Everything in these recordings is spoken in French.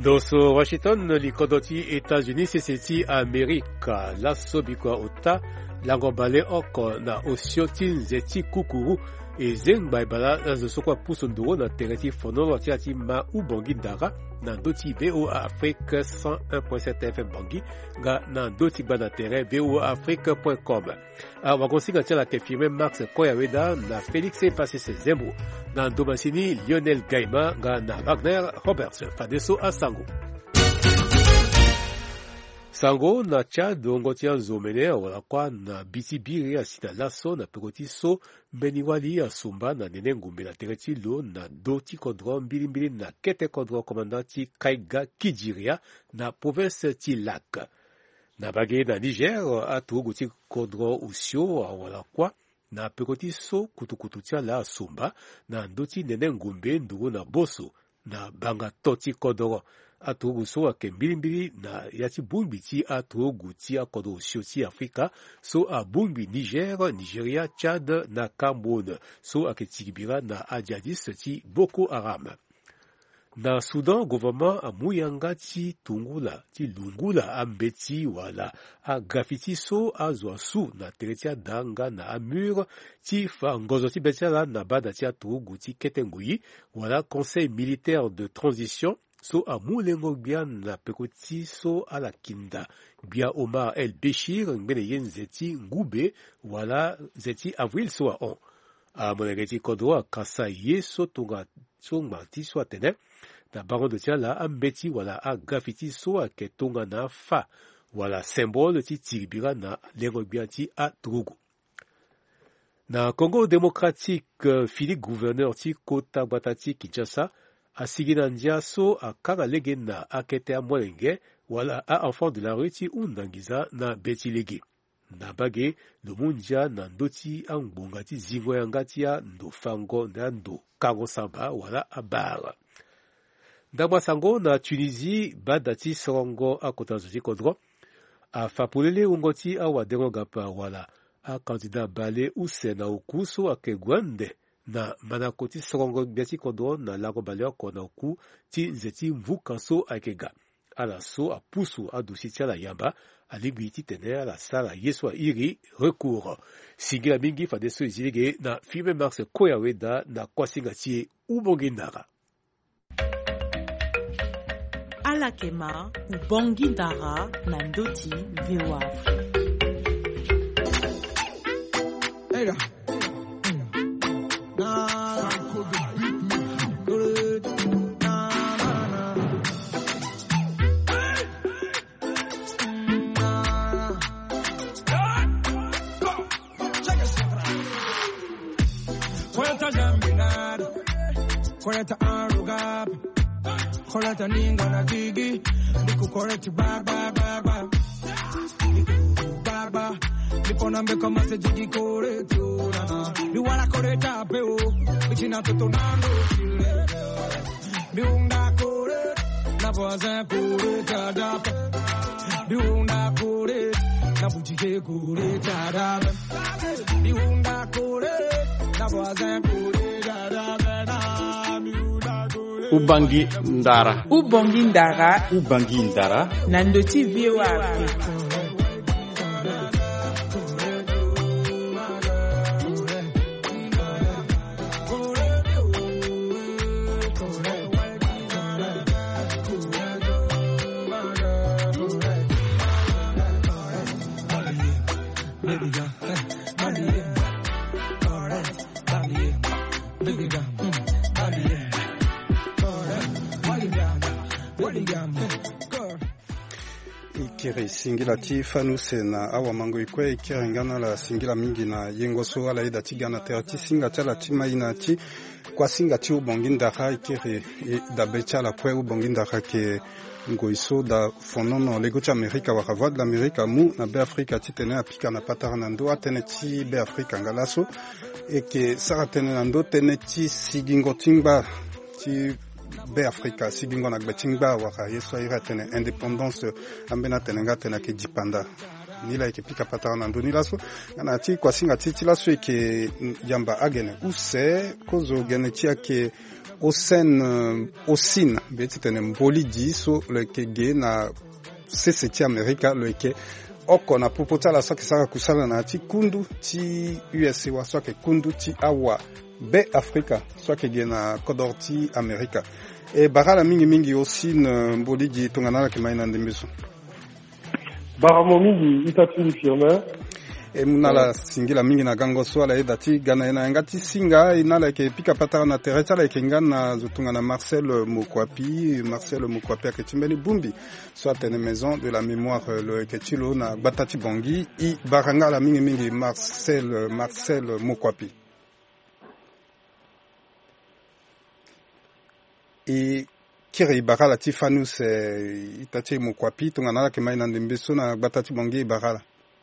Doso Washington likodoti États-Unis seseti Amerika laso bikwa ota langobale oko na osioti nzeti kukuru ezengba ibala zosokwa puso ndoro na tereti fonolo tiati ma ubongi dara na doti BOA Afrique 101.7 FM Bangi ga na doti ba na terrain boaafrique.com wakonsinga tia la confirmé Max Koyaweda na Félix Passé Zembo na Domasini Lionel Gaima ga na Wagner Roberts Fadeso Asango Sango na Tchad ongotia nzomene wala kwa na bitibiri asina laso na pekoti so mbeniwali asumba na nene ngumbe na tereti lo na doti kodro mbilimbili na kete kodro komandanti Kaiga Kijiria na province Tilak. Na bage na Niger atuguti kodro usio wala kwa na pekoti so kutukututia la asumba na ndoti nene ngumbe ndugu na boso na banga toti kodro. Atogu so ake mbilimbili na yati bumbi ti atogu ti akodo usio ti Afrika so a bumbi Niger, Nigeria, Tchad na Cameroun so ake tigibira na adjadis ti Boko Haram. Na Soudan, gouvernement a muyanga ti tungula, ti lungula ambeti wala a graffiti so a zwasu na teretia danga na amur ti fa ngozo ti betiala na bada ti atogu ti ketengoyi wala conseil militaire de transition so a mulengo bia na pekoti so a la kinda bia Omar El Béchir ngene yen zeti ngube wala zeti avril so a on a monegeti kodo a kasa ye so tonga so ngati so atene na baron de tia la ambeti wala a graffiti so a ketonga na fa wala symbole ti tiribira na lengo bia ti a Togo. Na Congo démocratique Philippe gouverneur ti Kota Batati Kinshasa a Siginandia so a kara lege na akete a mwelenge wala a enfant de la rue ti undangiza na beti lege. Na bage lumunja na ndoti a ngbonga ti zingo ya ngati ya ndofango na ndo kango samba wala a bara. Ndabwa sango na Tunisie bada ti sorongo a kotazo ti kodro a fapulele ungoti a wadengo gapa wala a kandida bale use na ukuso a kegwande na manakoti sorongo biati kodro na lago baleo kona uku ti nzeti mvuka so akega ala so a pusu a dusi tia la yamba a libi ti tene ala sala yeso a iri recours singila mingi fadeso izilege na filme Max Koyaweda na kwasinga tie ubongindara Alakema ubongindara na ndoti VOA Hey Koreta arugab, koreta ninga na digi, niku koreti baba, niku nambe kama se jigi koreti urana, niwala koreta peo, bichina tutonando chile, biunda koreti, na voisin koreta dapa, biunda koreti, na boutique koreta dapa, biunda koreti, na voisin koreta dapa. Ubangi Ndara. Nandoti VOA Afrique. Ikiri singila ti fanuse na awa mango ikwe ikiri ngana la singila mingi na yengo so ala ida ti gana te ti singa tala ti maina ti kwa singa ti ubongindaka ikiri da becha la kwe ubongindaka ke ngoiso da fonono lego ti Amerika waka voix de l'Amérique mu na be Afrika ti tene apika na patara na ndo atene ti be Afrika ngalaso e ke sara tene na ndo tene ti sigingo tingba ti be Afrika sigingo na gbetingba waka yeso ira tene indépendance ambena tene nga tene ke jipanda nila eke pika patara na ndo nila so ngana ti kwa singa ti la so eke yamba agene use kozo gene ti ake Osin beti tene mboli di so leke ge na seseti Amerika leke oko na popota la soki saka kusala na ti kundu ti USA wa soki kundu ti awa be Afrika soki ge na kodor ti Amerika e barala mingi Osin mboli di tongana la kimai na ndembeso baramo mingi itatuli firme e munala singila mingi na gango swala e dati gana ena ngati singa inala ke pika patara na teresa la kengana zutunga na Marcel Mokwapi aketimbeni bumbi soit une maison de la mémoire le ketilo na batati bongi I baranga la mingi Marcel Mokwapi e kiri barala tifanus itati Mokwapi tungana la kemai na ndembeso na batati bongi barala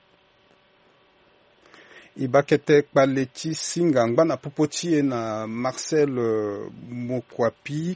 ibakete kbaleti singa ngba popoti na Marcel Mokwapi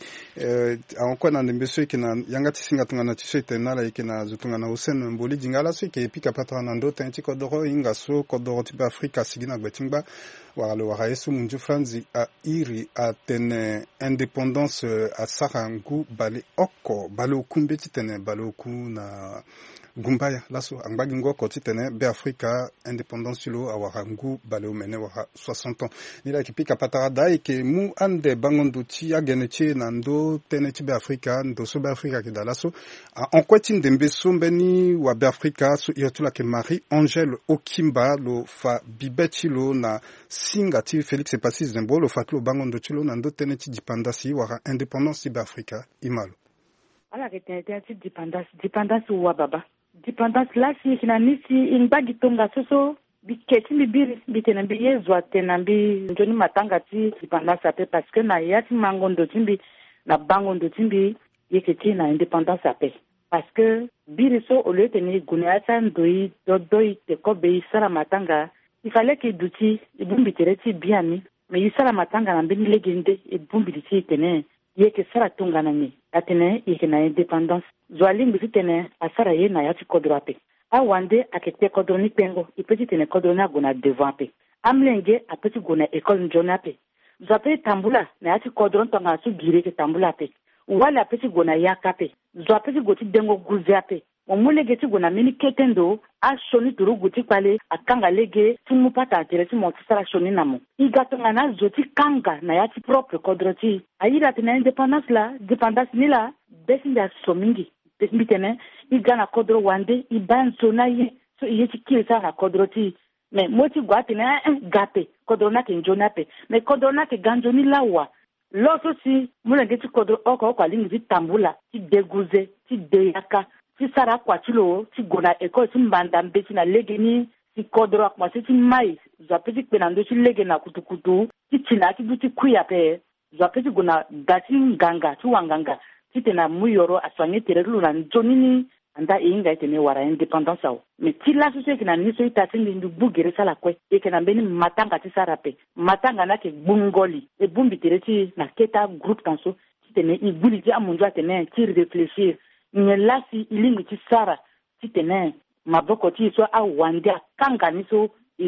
encore na ndembeso ikena yangati singa tungana tiso itenala ikena zutungana Osen mboli dingala so ke pika patra na ndo tenti kodoro inga so kodoro tiba Afrika sigina gbetingba wala wara yesu munju franzi a iri a tene indépendance a sarangu bale oko bale okumbeti tene bale oku na gumbaya laso angbagi ngoko titene be Afrika indépendance lo awarangu bale omene wara 60 ans nila kipika patara dai ke mu ande bangondo ti ageneti na ndo tene ti be Afrika ndo so be Afrika ke dalaso en kweti ndembe so mbeni wa be Afrika so irtula ke Marie Angèle Okimba lo fa bibeti lo na singa ti Félix Epasi Zembo lo fatlo bangondo ti lo na ndo tene ti dipandasi wara indépendance ti be Afrika imalo ala ke tene ti dipandasi wa baba dependance la si kina nisi ingbagi tonga soso biketi bibiri bitena biyezwa tena bi njoni matanga ti dependance ape parce que na yati mangondo timbi na bangondo timbi yeketi na indépendance ape parce que biri so ole teni guneata ndoi dodoi te kobe sala matanga il fallait que duti ibumbi tereti biami mais isala matanga na mbeni legende ibumbi ti tene yeke sara tunga na ni atene yeke na indépendance Zoaling bitene asara ye na yati kodroape. A wande akete kodroni pengo, ipeti tene kodrona gona devape. Amlenge apeti gona école njonape. Zoape tambula na yati kodron tonga su gire ke tambula pe. Wala apeti gona yakape. Zoape goti dengo guzeape. Omule geti gona mini ketendo a shoni turu guti kwale akanga lege tumu pata interesi motisara shoni namo. Igatonga na zoti kanga na yati propre kodroti. Ayira tena indépendance la, dépendance ni la, besi ya somingi. Bitene igana kodro wande ibanso na ye so yeti kilisa na kodro ti me moti gwati na gape kodro na ke njonape me kodro na ke ganjoni lawa loso si mule ngeti kodro oko kwa lingi tambula ti deguze ti deyaka ti sara kwa tilo ti gona eko ti mbanda mbeti na legeni ti kodro akma ti mai zapeti penando ti lege na kutukutu ti tina ti buti kuya pe zapeti gona gati nganga ti wanganga titena muyoro aswanye terelu na njonini anda inga itene wara indépendance ao mais ti la société kina niso itati ndu bugere sala kwe ekena mbeni matanga ti sarape matanga na ke bungoli e bumbi tereti na keta groupe tanso titene ibuli ti amunjo atene ti réfléchir nyelasi ilingi ti sara titene maboko ti so awande kanga niso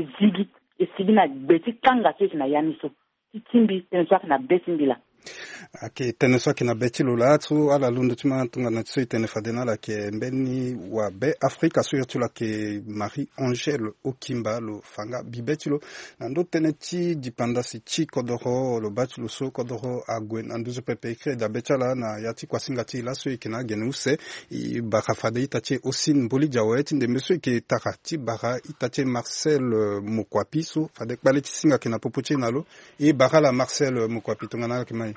ezigi na beti kanga so na yaniso titimbi tenso na besindila ake tene so kina betilo la tu ala lundu tuma tunga na tso tene fadena la ke mbeni wa be Afrika surtout la ke Marie Angèle Okimba lo fanga bibetilo na ndo tene ti dipandasi chi kodoro lo batulo so kodoro agwen anduzo pepe ekre da betala na yati kwa singati la so ikena genuse I baka fade itache Osin mboli jaweti nde meso ke takati baka itache Marcel Mokwapi so fade kwale ti singa kena popoche nalo e baka la Marcel Mokwapi tunga na kemai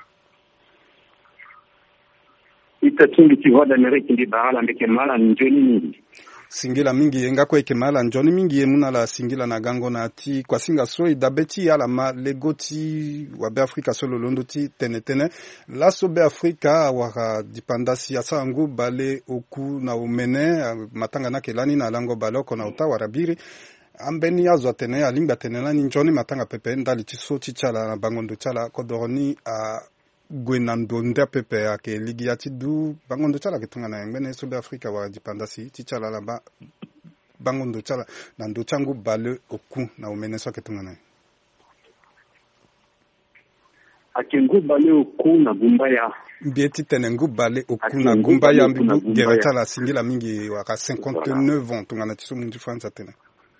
itatungi ti voix d'Amérique ndi baala mbeke mala njoni mingi singila mingi engako eke mala njoni mingi emuna la singila na gango na ti kwa singa so idabeti ala ma legoti wa be Afrika solo londo ti tene la so be Afrika wara dipandasi asa ngu bale oku na umene matanga na kelani na lango baloko na uta warabiri ambeni yazo tene alinga tene la njoni matanga pepe ndali ti so ti chala na bangondo chala kodoroni a gwenando nda pepe ake ligi ya tidu bangondo chala kitunga na ngene so be Afrika wa dipandasi ti chala la ba bangondo chala na ndo changu bale oku na umene so kitunga na akengu bale okuna gumbaya bieti tenengu bale okuna gumbaya mbibu gereta la singila mingi waka 59 ans tungana tiso mundu France tena.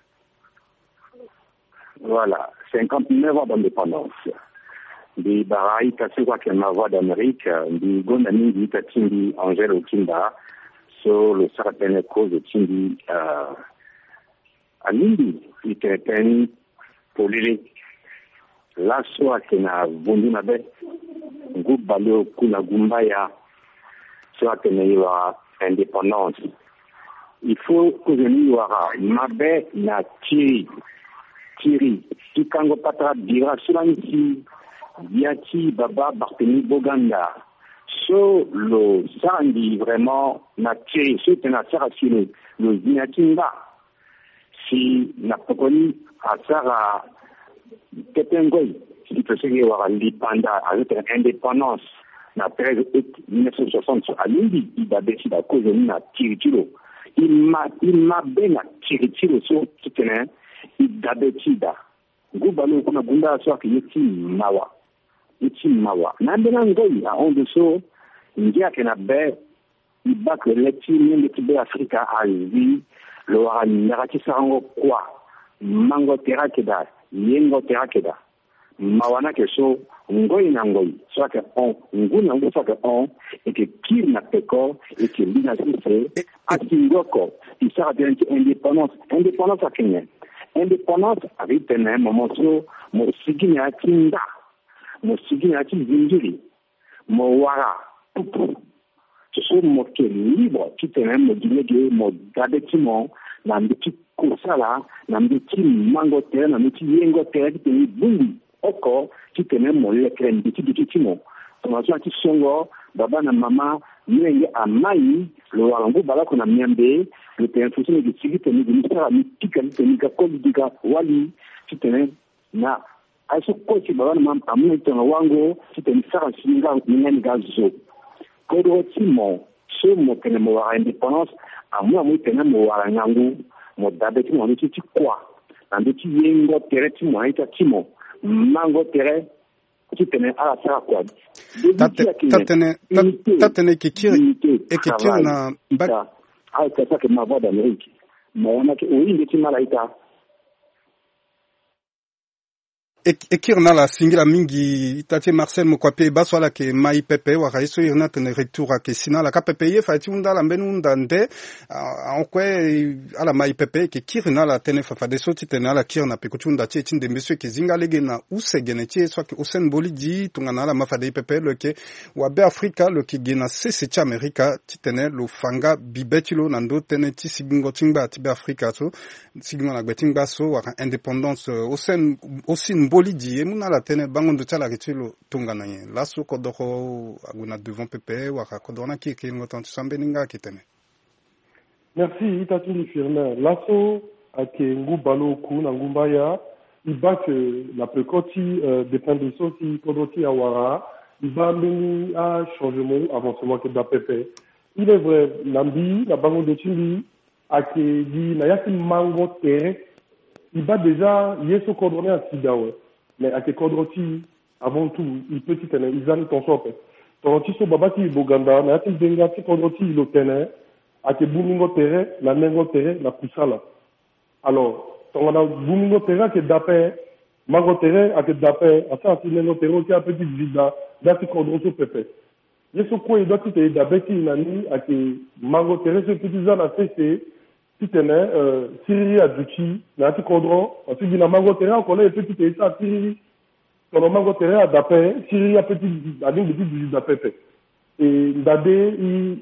Voilà, 59 ans d'indépendance. Di barai kasi kwa kema voix d'Amérique, di gonda mingi tatindi Angèle Okinda so le saratene cause tindi alindi iteten polili la soa kena bundu na be groupe balo kuna gumbaya soa kena yiwa indépendance. Il faut que je n'y aura mabe na Thierry Tikango Patra Dira Sulansi Biati Baba Barthélémy Boganda so lo sandi vraiment na Thierry so tena sara sino lo Zinatinda si na pokoni asara Ketengoy si tu sais wara lipanda avec indépendance na 13 août 1960 à Lindi il a décidé à cause de na Thierry il m'a bien tiré sur ce terrain il d'habitude gubalo kuna gunda so ki yiti mawa na mbena ngoi a on de so ngia kena be ibak leti ni tibe Afrika azi lo narati sango kwa mango terakeda yengo terakeda mawana ke so ngoi na ngoi so que on nguna ngo so que on et que qui na peko et que lina c'est atingoko il sera de indépendance à Kenya. Indépendance avec un moment so mo sigina tinda mo sigina tinjiri mo wara ce sont mo que libre qui tenait mo dingue mo dabetimo na mbiti kusala na mbiti mangote na mbiti yengote qui tenait bungi oko qui tenait mo lekre mbiti ditimo tomaso ki songo baba na mama yeye amai lo wangu bala kuna miambe le tenfusi ni sigite ni misara ni tika ni ka kodika wali kitene na aiso kochi baba na mama amu tena wangu kitene sara singa ngani gazo kodo timo so mo tena mo wa indépendance amu tena mo wa nyangu mo dabeti mo ni kwa na ndeti yengo tereti mo aita timo mango tere kitene ala sara kwa tatene kikiri ekikiri na mbaka au kasa ke mavoie d'Amérique maana ke uinde timalaita ekir na la singila mingi tati Marcel Mokwape baswala ke mai pepe wa raiso irna tene retour ke sina la pepe ye fati unda la benunda nde onkwe ala mai pepe ke kirna la tene fa de soti tene ala kirna pe kutunda tie tinde monsieur ke zinga lege na usegene tie so ke Usain Bolidi tungana la mafade pepe le ke wa be Afrika le ke gena sese cha America tene lo fanga bibetilo nando tene ti sibingo tingba ti be Afrika so sigma la betingba so wa indépendance Usain Bolidi emuna la tene bangondo tala retilo tungana ye laso kodoko aguna devant pepe wa kodona ki ngotan sambeninga kitene. Merci Itatuli Firmin. Lasso ake ngubalo ku na ngumbaya iba que la pekoti dépend de soti kodoti awara iba mbeni a changement avancement que da pepe. Il est vrai nambi la bangondo chimbi ake di na yaki mango tere iba déjà yeso kodone a sidawe. Mais ake kodoti avant tout il peut tene izan ton sope. Tonti so babati boganda na yaki denga ti kodoti lo tene ake bumingo tere la mengo tere la kusala. Alors tongana bumingo tere ake dape mango tere ake dape asa si mengo tere ki a petit vida dati kodroso pepe. Yeso ko edo ti te dabeti nani ake mango tere se petit zana cc ti tene siriri aduchi na ti kodro asi dina mango tere akole e petit te sa siriri tono mango tere a dape siriri a petit adin petit vida pepe. Et ndade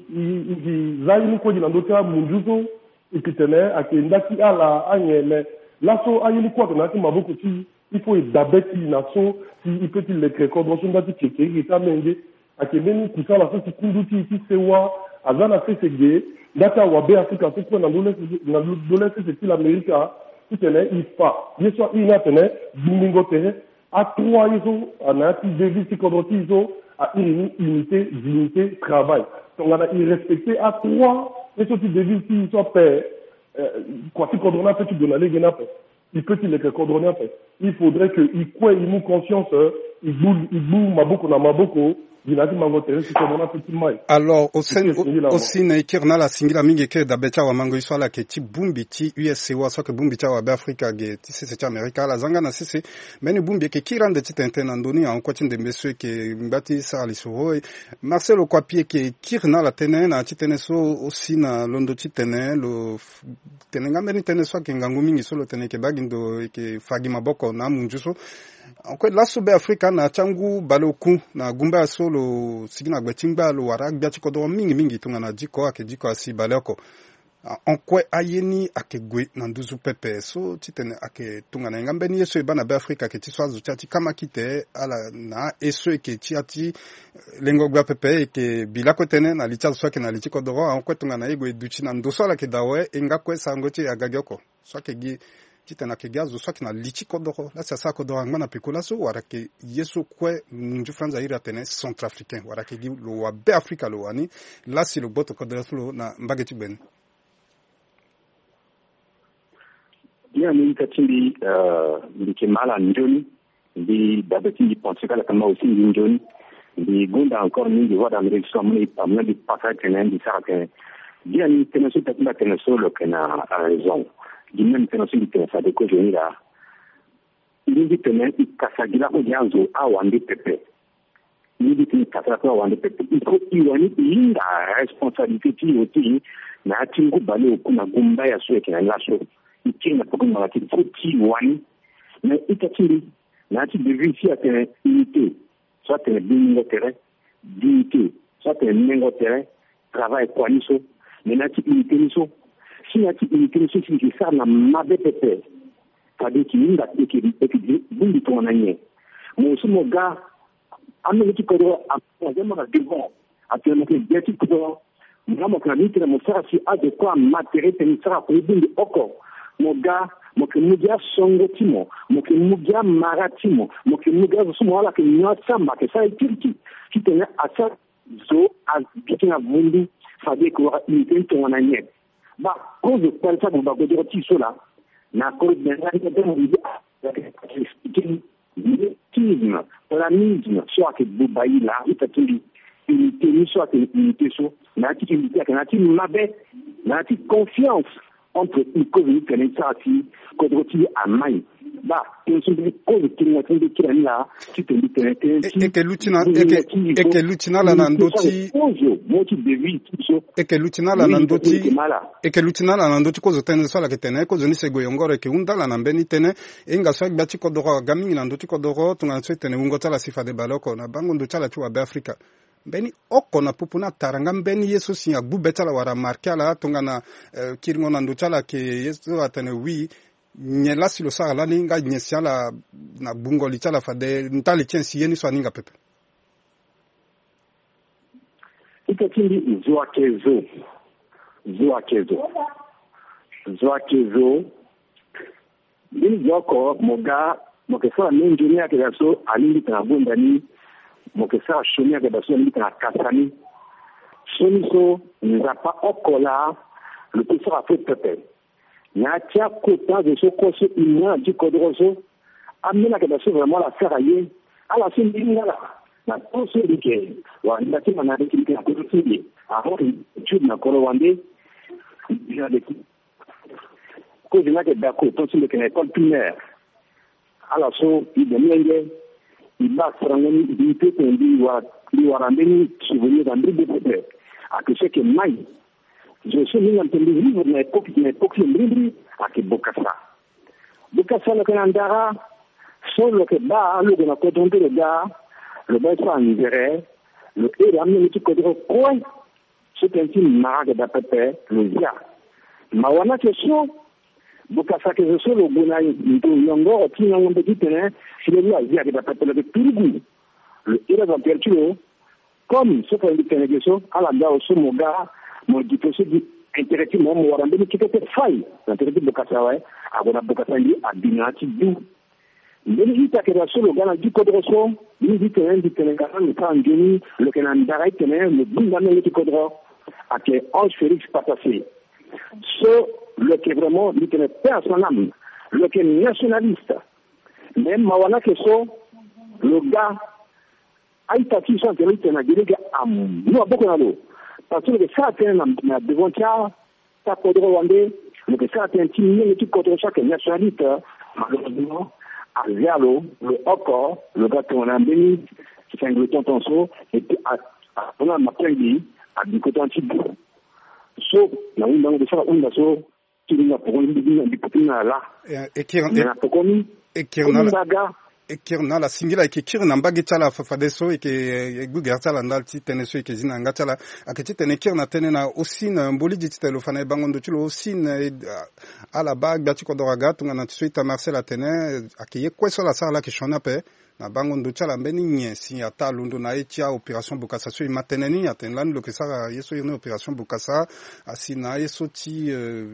i zaini ko jina ndota munjuzo ikitene akendaki ala anyele laso ayili kwa na ti maboko ti il faut dabeti na so si il peut il le kodro so ndati keke ita menge akemeni kusala so ti kunduti ti sewa azana fesege data wabe Afrika so ko na dole se ti l'Amérique kitene ifa yeso ina tene bumingo tere a trois yeso anati devisi kodro ti so à une unité, dignité, travail. Donc, on a irrespecté à trois, et ce qui devient s'ils sont pères, quoi, si condamné, peut-tu donner les guénapes? Il peut-il les condamner? Il faudrait qu'il croie, il nous conscience, ibu maboko na maboko binati mango tere sikomona petit mai. Alors aussi na ikirna la singila mingi ke dabecha wa mango iswala ke ti bumbi ti USCO so ke bumbi cha wa Afrika ge ti sese cha Amerika la zanga na sese meni bumbi ke kirande ti tenten andoni en kwati de monsieur ke mbati sa lisoro Marcelo Kwapie ke kirna la tenen na ti tenen so aussi na londo ti tenen lo tenen ngambeni tenen so ke ngangu mingi so lo tenen ke bagindo ke fagi maboko na munjuso encore la sube Afrika na changu baloku na gumba solo sigina gbetingba lo wara gbiati kodo mingi tunga na jiko ake jiko asi baleko onkwe ayeni ake gwe na nduzu pepe so titene ake tunga na ngambeni yeso bana be Afrika ke tiswazu chati kama kite ala na eso ke tiati lengo gba pepe ke bilako tene na licha so ke na lichiko do onkwe tunga na ego educhi na ndoso la ke dawe engakwe sangoche agageko so ke gi titana ke gazo so kina lichi kodoro la sasa kodoro ngana pikola so wara ke yeso kwe nju franza ira tene centrafricain wara ke gi lo wa be Afrika lo wani la si lo boto kodoro flo na mbageti ben ya ni katindi ndikimala njoni ndi dabeti ndi ponsekala kama aussi njoni ndi gunda encore ni voix d'Amérique so moni pamna di pakate na ndi sarake dia ni tene so tatunda tene so lo kena raison di même tenosi di tene sade ko joni la ni di tene ikasagila ko janzo awande pepe ni di tene kasagila ko awande pepe iko iwani inda responsabilité ti oti na tingu bale okuna gumba ya so ekena laso ikina pokuma la ti wani na itatili na ti devisi atene unité soit tene bingo tere dignité soit tene mengo tere travail kwaniso na ti unité niso si na ti unité niso si ça na mabe pepe kadi ki inda ekidi bundi to na nye mo so mo ga ame ti ko do a jema na devant atene ke beti ko mo ka ni mo sa si adéquat matériel teni sara ko bundi oko mo ga mo ke mugia songo timo mo ke mugia maratimo mo ke mugia so ala ke nyota ma ke sa ikirki kitena asa zo as bitina bundi fade ko unité to na nye ba ko de kwalta ba go de ti sola na ko de na de mo di tisme la misme soit que bubai la itatuli unité ni soit unité so na ti unité na ti mabe na ti confiance entre une cause qui kodroti amai ba insubri cause qui n'a pas de kirana qui te dit et que lutina la nandoti et que lutina la nandoti cause tene so la ketene cause ni sego yongore ke unda la nambeni tene inga so gbati kodoro gamingi nandoti kodoro tunga so tene ngota la sifa de baloko na bango ndo chala tu wa Afrika beni oko na pupuna taranga beni yeso sinya bubetala wara markala tonga na kiringo na nduchala ke yeso atane wi nyela silo sala la ninga nyesiala na bungo lichala fade ntali chensi yeni so ninga pepe ikatindi zwa kezo bini yoko moga mokesa menjini ke yaso alindi tabunda ni mokesa shomia ke baso ni ta kasani soniso n'a pas okola le tout a fait pepe na tia kota de ce coche ina du kodroso amena ke baso vraiment la faire ailleurs ala sindinga na toso dike wa ndati mana dike ke ko tsindi a ho tu na koro wande ya de ko dina ke dako to sinde ke na école primaire ala so idemenge iba frangoni dite tendi wa liwarambeni souvenir d'André de Pepe a que c'est que mai je suis venu entendre vivre na époque libre a que Bokassa le canandara solo que ba le na ko donde le gars le ba soit en hiver le et amener qui kodro quoi c'est un film marque de Pepe le dia mawana question Bokassa que je suis le bonai ndo yongo ti ngombe ditene c'est le dia que Pepe le turgu le era d'Ampertulo comme ce qu'on dit que à la gare au moga mon dipose di intérêt mo warambe qui était faille l'intérêt de Bokassa ouais agora Bokassa li abinati du ndeni ita ke rasolo gana di kodroso ni dit que le temps ngeni le canandara tene le bindame le kodro a que Ange Félix Patassé so le qui vraiment lui tenait personne le qui est nationaliste même mawana que so le gars aitaki so que il na dirige am no boko na lo parce que ça tient na devant ta kodro wande le ça tient timé qui kodro chaque nationalité malheureusement à Zialo le encore le gars qu'on a béni qui fait un tonton so et puis on a mapendi à du côté anti so na undango de ça unda so qui n'a pas une là et qui na la singila ke kirna mbagi tala fafadeso ke gugerta la ndalti teneso ke zina ngatala aketi tene kirna tene na aussi na mboli dit telefone bangondo tulo aussi à la bag bati ko doraga tunga na tsuita Marcel Atene akiye kweso la sala ke shona pe na bangondo tala mbeni nyesi ata lundu na etia opération Bukasa so mateneni atenlan lo ke sara yeso yone opération Bukasa asina yeso ti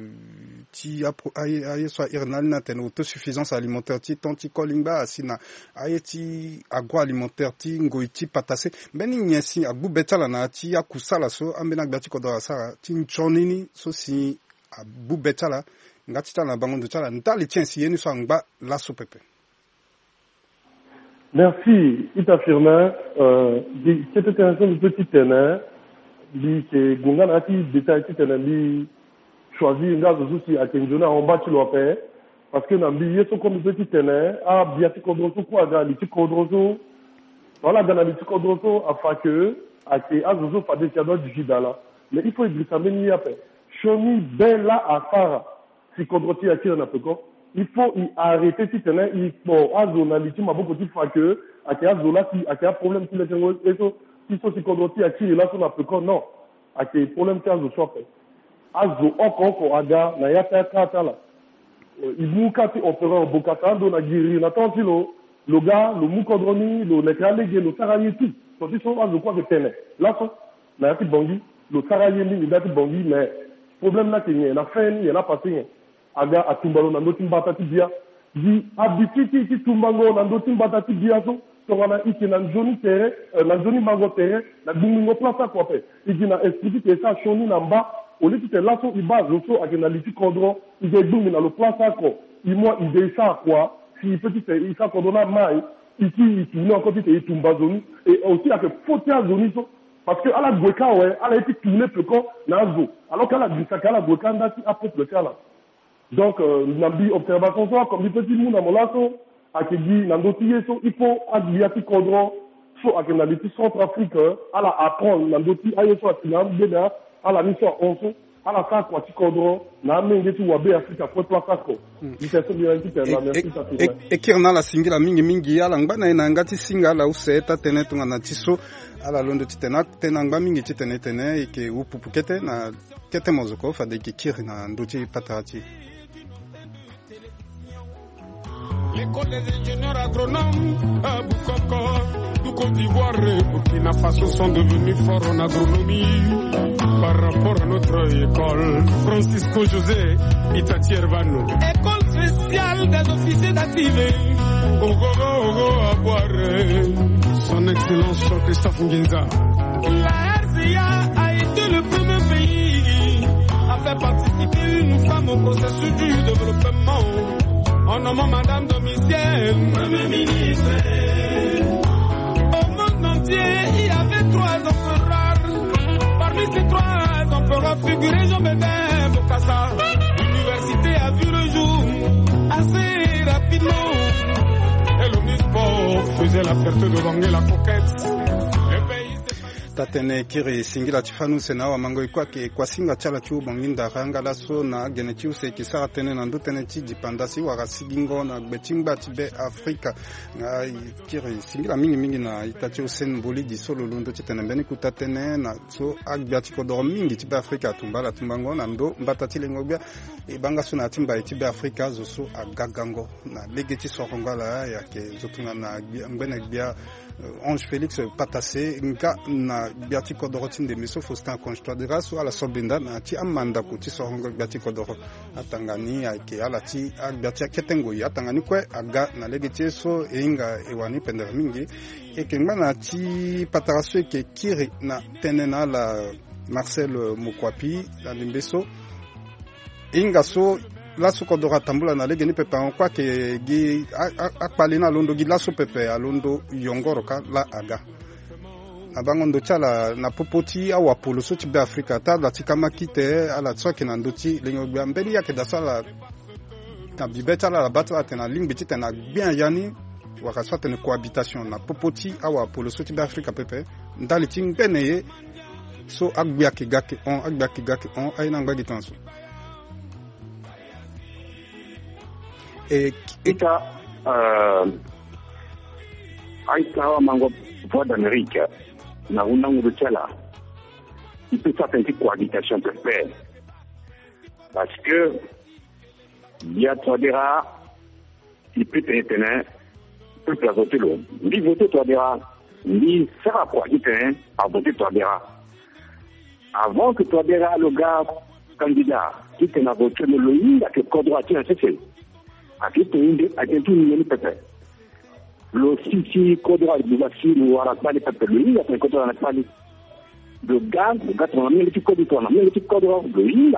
yeso irnal na ten autosuffisance alimentaire ti tanti kolimba asina ayeti agroalimentaire ti ngoiti patase mbeni nyesi agbu betala na ti akusala so ambena gbati ko do sara ti nchonini so si agbu betala ngati tala bangondo tala ntali tiensi yeni so ngba la so pepe. Merci, Ita Firmin. C'était intéressant du petit terrain. Que Gungan a dit détail petit terrain. Choisi une gaz aussi à Kenjona en bas tu l'opère. Parce que Nambi, il y a comme petit terrain. Ah, bien tu condroso quoi, dans les petits condroso. Voilà, dans les petits condroso, afin que, à que Azozo fa des cadeaux du Gidala. Mais il faut y s'amener après. Chomi, ben là, à Farah. Si condrosi à qui on a peu quoi. Il faut y arrêter si tenait il faut azonalité ma beaucoup de fois que à quel azola qui à quel problème qui les et so si so si condoti à qui là sur la peu non à quel problème qui azo soit fait azo encore aga na ya ta là il nous kati opérer au bokata do na giri na tanti le gars le mukondroni le nekalege le saraye tout so si so azo quoi que tenait là so na ya ti bongi le saraye ni dati bongi mais problème là qu'il y a la fin il y a la passé aga atumbalo na ndoti mbata tibia di abititi ti tumbango na ndoti mbata tibia so tongana iki na nzoni tere na nzoni mango tere na bungo plasa ko pe iki na esprit ke sa shoni na mba oli ti laso ibazo so akena liti kodro ide dungi na lo plasa ko imo ide sa kwa si petit isa kodona mai iki no ko ti tumbazoni et aussi avec fotia zoni so parce que ala gweka ouais ala été tourné peu ko na zo alors qu'ala bisaka la gweka ndati apôtre le kala. Donc, Nambi observation soit comme du petit monde à mon lasso, à qui dit Nandoti Yeso, il faut admirer Kodron, soit à qui n'a dit Centrafrique, à la apprendre Nandoti Ayeso à Tinam, Bena, à la mission à Onso, à la fin quoi Kodron, n'a même dit Wabe Afrique à Port Placasco. Et qui en a la single mingi à l'angbana na ngati singa la useta tenetunga na tiso à la londo titena tenangba mingi titene tene et que upupukete na kete mozoko fa de kiri na ndoti patarati. L'école des ingénieurs agronomes à Boukoko, du Côte d'Ivoire et Burkina Faso sont devenus forts en agronomie par rapport à notre école. Francisco José Itati Hervano, école spéciale des officiers d'activés. Ogo à Boire, son excellence Jean-Christophe Nginza. La RCA a été le premier pays à faire participer une femme au processus du développement. En nommant Madame Domicienne, Premier ministre. Au monde entier, il y avait 3 empereurs. Parmi ces 3 empereurs figuraient Jean-Bédin Bokassa. L'université a vu le jour assez rapidement. Et l'Omnisport faisait la fierté de Bangé la coquette. Tatene kiri singila tifanu sena wa mango ikwa ke kwa singa chala chu banginda ranga la so na geneti use ki sa tene na ndutene ti dipandasi wa rasigingo na betimba tibe Afrika na kiri singila mingi na itati usen boli di solo lundo tene beni kutatene na so agbiati ko do mingi tibe Afrika tumbala tumbango na ndo mbatati lengobia e banga suna timba tibe Afrika zo so agagango na legeti so ngala ya ke zotunga na ngene bia Ange Félix Patassé nga na biati kodorotine de Miso Faustin Constadera so ala sobinda na ti amanda ko ti so hongo biati kodoro atangani ake ala ti biati ketengo ya atangani kwe aga na legete so inga ewani pendera mingi e kenga na ti pataraso ke kiri na tenena la Marcel Mokwapi la limbeso inga so laso kodora tambula na lege ni pepe on kwa ke gi akpalina londo gi laso pepe alondo yongoroka la aga abango ndo chala na popoti awa polo so tibe Afrika ta la tikama kite ala tsoki na ndoti lengo gba mbeli yake da sala na bibeta la batla tena lingbi tena bien yani wakaswa tena cohabitation na popoti awa polo so tibe Afrika pepe ndali tingbeneye so agbia kigake on aina ngba gitanso ita aita wa mango voix d'Amérique na unangu tela il peut faire une cohabitation de paix parce que bien todera il peut tenir peut voter l'eau ni voter todera ni faire quoi il tenir à voter todera avant que todera le gars candidat qui tenait voter le loïda que kodroati a cessé à qui tenir à tout ni peut-être le sisi kodra du Bassi ou à la pali pepe le il a fait kodra na pali le gars on a mis le petit kodra on a mis le petit kodra le il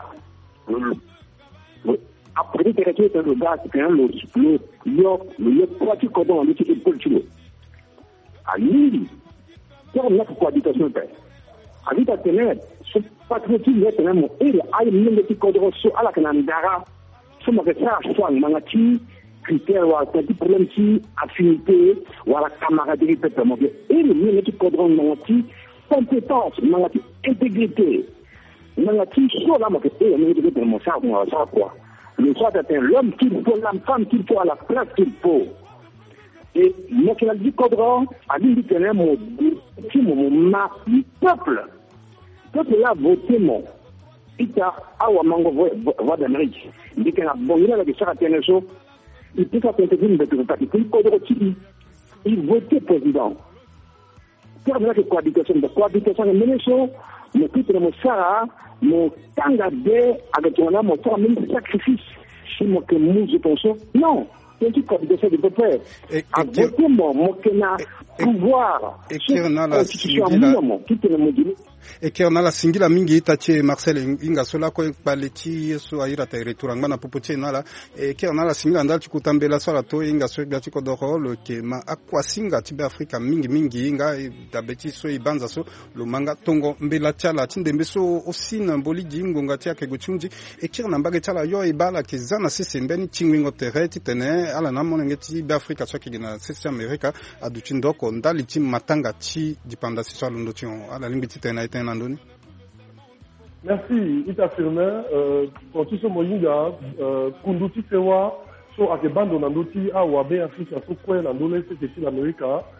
après que le gars c'est le petit kodra le petit kodra à lui pour la cohabitation paix habita tener ce patriotisme est même il a mis le petit kodra sur à la canandara sur ma recherche soit mangati critère ou un problème qui affinité ou la camaraderie peut-être et le mieux qui cadre mangati compétence mangati intégrité mangati sur la moquette et le mieux de mon ça quoi le soir d'être l'homme qu'il faut la femme qu'il faut à la place qu'il faut et moi qui l'a dit cadre a dit que le mot qui mon peuple là voter mon ita awa mango voix d'Amérique dit que la bonne la que ça tient so il peut faire une il votait président. Pour la cohabitation, mais tout le monde ça, mon tangade avec ton âme, mon même sacrifice, si mon que nous je pense, non, c'est une cohabitation de peuple. Avec mon pouvoir, et qui en a la et qui en a la singila mingi tache Marcel Ingasola ko paleti so aira ta returanga na popoche nala et qui en a la singila ndal chikutambela so la to Ingaso gati ko doro ke ma akwa singa tibe Afrika mingi inga dabeti so ibanza so lo manga tongo mbela chala tindembe so osina mboli jingo ngati yake guchunji et qui en mbaga chala yo ibala ke zana sisi mbeni chingwingo tereti tene ala namone ngeti be Afrika so kigina sisi Amerika aduchindoko ndali tim matanga chi dipendance so londotion ala limbiti tena Nandoni. Merci, il affirme pour tout ce moyen kunduti sewa so akebando nandoti a wabe Afrika so kwe nandole c'est l'Amérique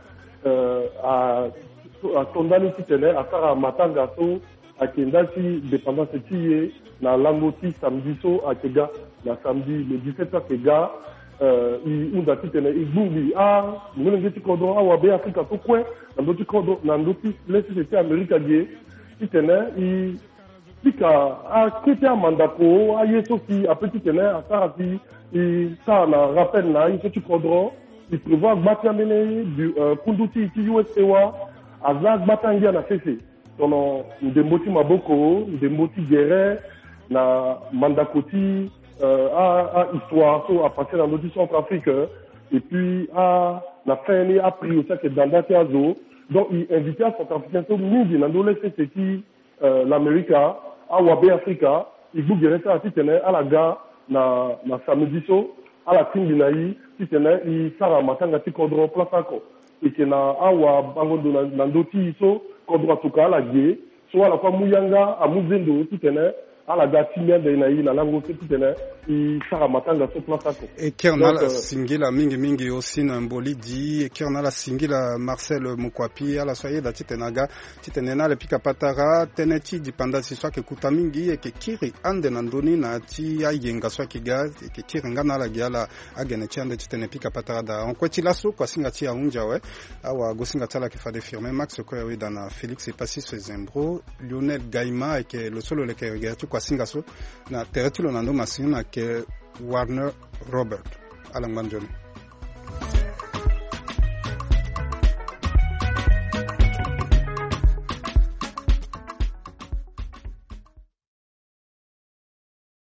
a condamné titene a sara matanga so akendati dépendance tiye na langoti samedi so akega na samedi le 17 akega unda titene igbubi a ngeti kodo a wabe Afrika so kwe nandoti kodo nandoti c'est America ge titene i pika a kete amandako a yeso ki a petit tene a sarati i sa na rappel na i sotu kodro i prévoit gbatiamene du kunduti ki USEwa aza gbatangia na sese tono ndemboti maboko ndemboti gere na mandakoti a histoire so a passé dans l'audition Centrafrique et puis a na fin ni a pris aussi que dans azo. Donc, il invitait à Centrafricain so mingi nandole c'est qui l'Amérique a wabe Afrika il bougerait ça titene à la gare na samedi so à la Tinginai titene il sara matanga ti kodro placako et que na awa bangondo nandoti so kodro tuka la ge so ala kwa muyanga amuzendo titene à la gare timia de nai na lango titene il sara matanga so placako et qui en a la singila mingi aussi na mbolidi et qui en a la singila Marcel Mukwapi ala soye da titenaga titenena le pika patara teneti dipendance so ke kutamingi et que kiri ande nandoni na ti ayenga so ke ga et que kiri ngana la giala agene ti ande titene pika patara da on kweti laso kwa singa ti aunja we awa gosinga tala ke fa de firmer Max ko we dana Félix et Passis Zembro Lionel Gaima et que le solo le ke ga tu kwa singa so na teretulo nando masina ke Warner Robert Alan Banjoni.